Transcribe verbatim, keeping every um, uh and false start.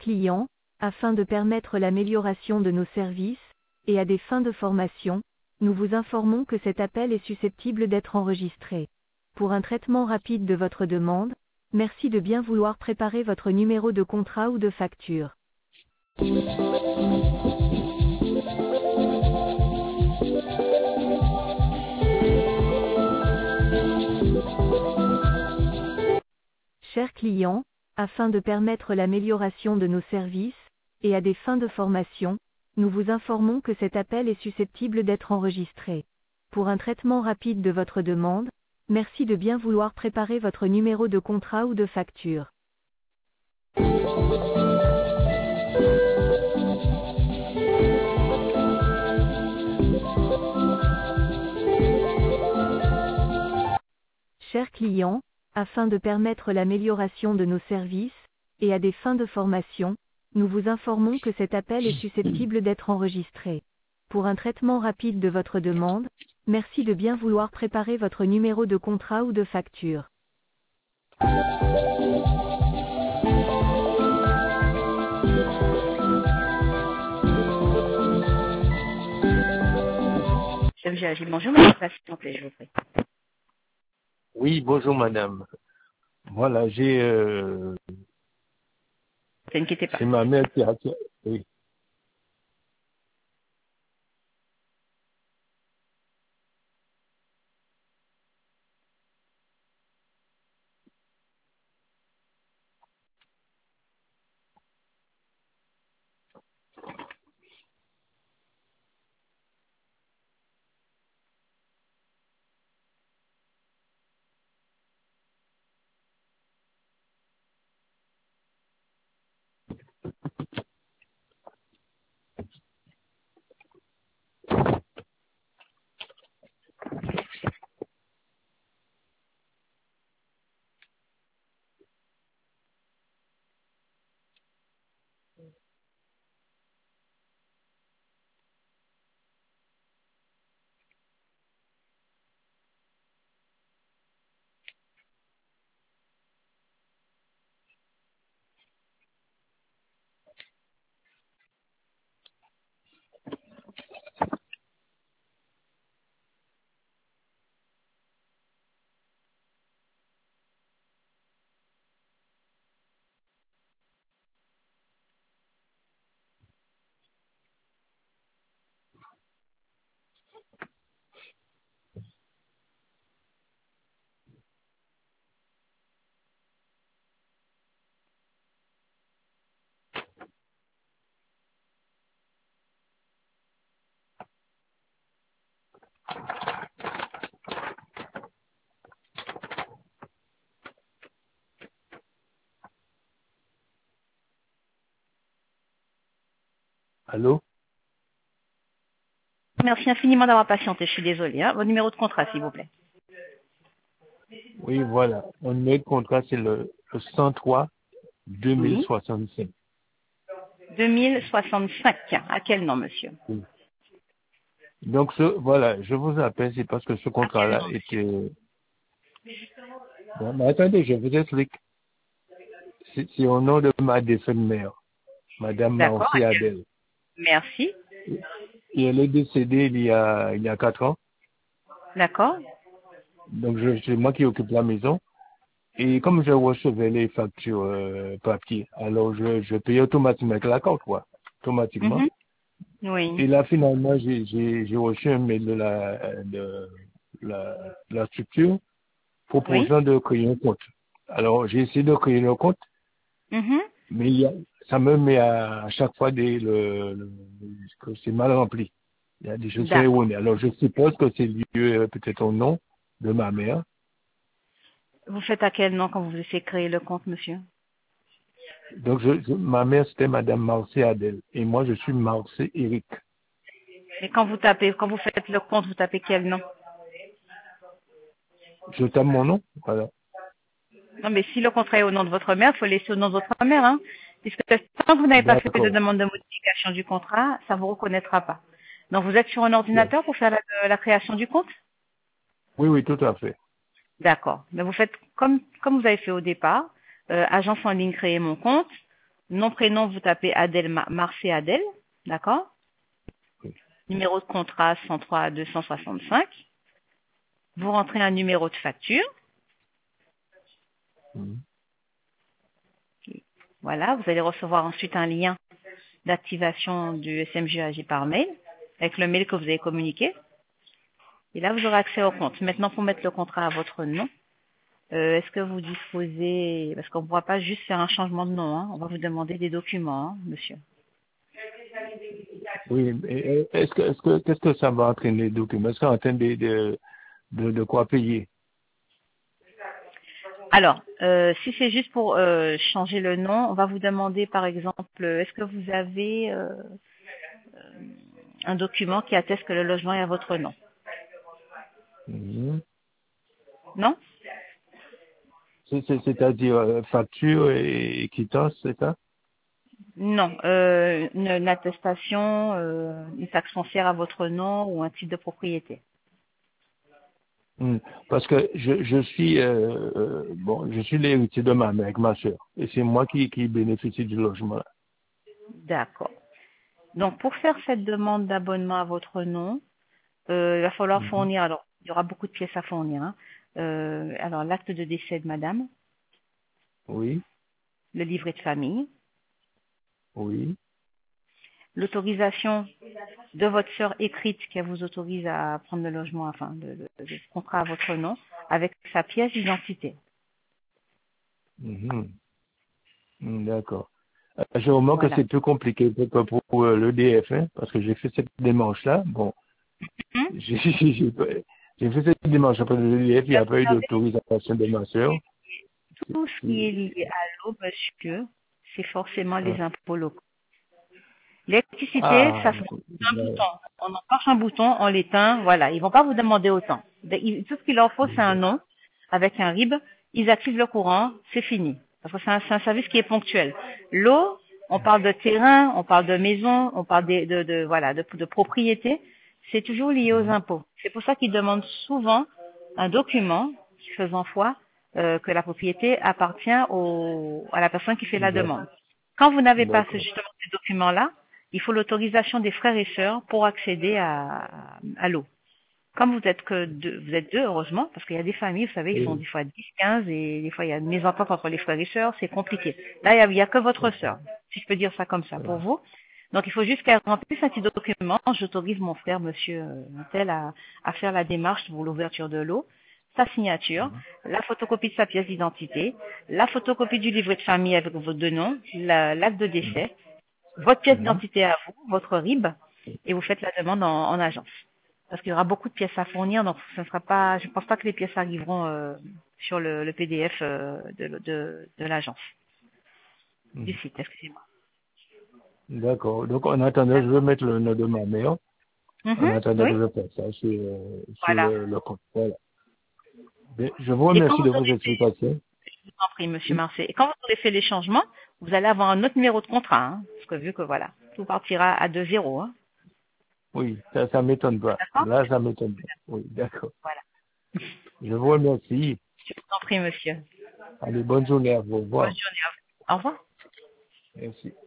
client, afin de permettre l'amélioration de nos services, et à des fins de formation, nous vous informons que cet appel est susceptible d'être enregistré. Pour un traitement rapide de votre demande, merci de bien vouloir préparer votre numéro de contrat ou de facture. Chers clients, afin de permettre l'amélioration de nos services, et à des fins de formation, nous vous informons que cet appel est susceptible d'être enregistré. Pour un traitement rapide de votre demande, merci de bien vouloir préparer votre numéro de contrat ou de facture. Chers clients, afin de permettre l'amélioration de nos services, et à des fins de formation, nous vous informons que cet appel est susceptible d'être enregistré. Pour un traitement rapide de votre demande, merci de bien vouloir préparer votre numéro de contrat ou de facture. Chef Gérard, bonjour, madame, s'il vous plaît, je vous prie. Oui, bonjour madame. Voilà, j'ai euh, Ne inquiétez pas. c'est ma mère qui a oui. Allô? Merci infiniment d'avoir patienté, je suis désolée. Hein. Votre numéro de contrat, s'il vous plaît. Oui, voilà. Mon numéro de contrat, c'est le, le cent trois deux mille Oui. soixante-cinq. deux mille soixante-cinq. À quel nom, monsieur? Oui. Donc ce, voilà, je vous appelle, c'est parce que ce À quel contrat-là nom? était. Bon, mais attendez, je vous explique. C'est c'est au nom de ma défunte mère, Madame D'accord. Marcy Adèle. Merci. Et elle est décédée il y a il y a quatre ans. D'accord. Donc je c'est moi qui occupe la maison. Et comme je recevais les factures euh, papier, alors je, je payais automatiquement avec la carte, quoi. Automatiquement. Mhm. Oui. Et là, finalement, j'ai, j'ai, j'ai reçu un mail de la, de la, de la structure Oui. proposant de créer un compte. Alors, j'ai essayé de créer le compte, Mhm. mais il y a, ça me met à, à chaque fois des, le, le- que c'est mal rempli. Il y a des choses D'accord. erronées. Alors, je suppose que c'est lié euh, peut-être au nom de ma mère. Vous faites à quel nom quand vous essayez de créer le compte, monsieur? Donc, je, je- ma mère, c'était Madame Marcé Adèle. Et moi, je suis Marcé Eric. Et quand vous tapez, quand vous faites le compte, vous tapez quel nom? Je tape mon nom. Voilà. Non, mais si le contrat est au nom de votre mère, il faut laisser au nom de votre mère, hein. Puisque tant que vous n'avez pas fait de D'accord. demande de modification du contrat, ça ne vous reconnaîtra pas. Donc, vous êtes sur un Bon. ordinateur pour faire la, la création du compte? Oui, oui, tout à fait. D'accord. Mais vous faites comme, comme vous avez fait au départ, euh, agence en ligne créer mon compte. Nom, prénom, vous tapez Adèle, Mar- Marcé Adèle, d'accord? Oui. Numéro de contrat cent trois deux cent soixante-cinq. Vous rentrez un numéro de facture. Mhm. Voilà, vous allez recevoir ensuite un lien d'activation du S M G A G par mail, avec le mail que vous avez communiqué. Et là, vous aurez accès au compte. Maintenant, pour mettre le contrat à votre nom, euh, est-ce que vous disposez, parce qu'on ne pourra pas juste faire un changement de nom, hein, on va vous demander des documents, hein, monsieur. Oui, mais est-ce que, est-ce que, qu'est-ce que ça va entraîner les documents? Est-ce qu'on entraîne de, de, de, de quoi payer? Alors, euh, si c'est juste pour euh, changer le nom, on va vous demander, par exemple, euh, est-ce que vous avez euh, un document qui atteste que le logement est à votre nom? Mhm. Non? C'est, c'est, c'est-à-dire euh, facture et, et quittance, c'est ça? Non, euh, une, une attestation, euh, une taxe foncière à votre nom ou un titre de propriété. Hmm. Parce que je, je suis euh, euh, bon, je suis l'héritier de ma mère avec ma soeur. Et c'est moi qui, qui bénéficie du logement. D'accord. Donc, pour faire cette demande d'abonnement à votre nom, euh, il va falloir Mhm. fournir, alors, il y aura beaucoup de pièces à fournir, hein. Euh, alors, l'acte de décès de madame, Oui, le livret de famille, oui. l'autorisation de votre sœur écrite qui vous autorise à prendre le logement, enfin, le, le- le contrat à votre nom, avec sa pièce d'identité. Mhm. Hmm, d'accord. Euh, Je remarque que Voilà. c'est plus compliqué que pour, pour, euh, l'E D F, hein, parce que j'ai fait cette démarche-là. Bon, Hum? j'ai j'ai j'ai fait cette démarche après l'E D F, il n'y Là, a vous pas eu savez, d'autorisation de ma soeur. tout ce qui est lié à l'eau, monsieur, c'est forcément les impôts locaux. L'électricité, Ah, ça se un bouton. On en marche un bouton, on l'éteint, voilà. Ils vont pas vous demander autant. De- ils- Tout ce qu'il leur faut, c'est un nom avec un R I B. Ils activent le courant, c'est fini. Parce que c'est un, c'est un service qui est ponctuel. L'eau, on parle de terrain, on parle de maison, on parle de, de, de- voilà, de, de propriété. C'est toujours lié aux impôts. C'est pour ça qu'ils demandent souvent un document faisant foi euh, que la propriété appartient au, à la personne qui fait la d'accord. demande. Quand vous n'avez pas ce, D'accord. justement ces documents-là, il faut l'autorisation des frères et sœurs pour accéder à, à l'eau. Comme vous êtes que deux, vous êtes deux, heureusement, parce qu'il y a des familles, vous savez, ils sont Oui. des fois dix, quinze, et des fois il y a une mésentente entre les frères et sœurs, c'est compliqué. Là, il y a, il y a que votre sœur, si je peux dire ça comme ça, pour vous. Donc, il faut juste qu'elle remplisse un petit document. J'autorise mon frère, monsieur euh, tel, à, à faire la démarche pour l'ouverture de l'eau, sa signature, la photocopie de sa pièce d'identité, la photocopie du livret de famille avec vos deux noms, la- l'acte de décès, votre pièce Mhm. d'identité à vous, votre R I B, et vous faites la demande en, en agence. Parce qu'il y aura beaucoup de pièces à fournir, donc ce ne sera pas, je ne pense pas que les pièces arriveront euh, sur le, le P D F euh, de, de, de l'agence, du Mhm. site, excusez-moi. D'accord. Donc, en attendant, je vais mettre le nom de ma mère. En Mhm, attendant oui, que je fasse ça sur, euh, sur voilà. le, le compte. Voilà. Bien, je vous Et quand remercie vous de vos aurez fait, explications. je vous en prie, monsieur Oui. Marseille, et quand vous aurez fait les changements, vous allez avoir un autre numéro de contrat, hein, parce que vu que voilà, tout partira à deux zéro, hein, Oui, ça, ça m'étonne pas. d'accord? Là, ça m'étonne pas. Oui, d'accord. Voilà. Je vous remercie. Je vous en prie, monsieur. Allez, bonne journée à vous. Au Bonne revoir. journée à vous. Au revoir. Merci.